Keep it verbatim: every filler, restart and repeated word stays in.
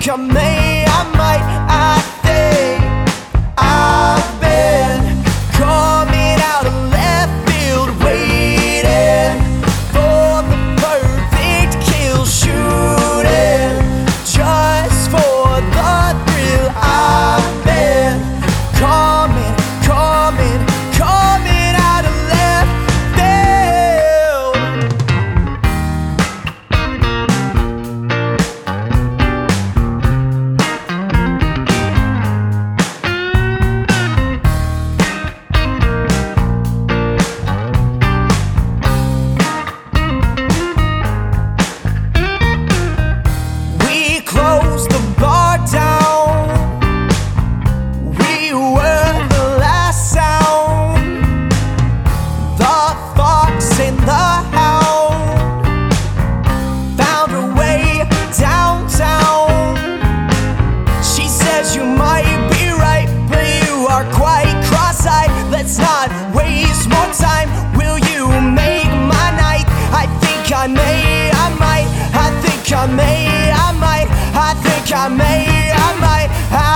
I may, I might, I think I've been coming out of left field, waiting for the perfect kill, shooting just for the thrill. I've been coming, coming, coming out of left field. We closed the bar down. We were the last sound. The fox and the hound found her way downtown. She says you might be right, but you are quite cross-eyed. Let's not waste more time. Will you make my night? I think I may, I might. I think I may, I might. I think I may, I might. I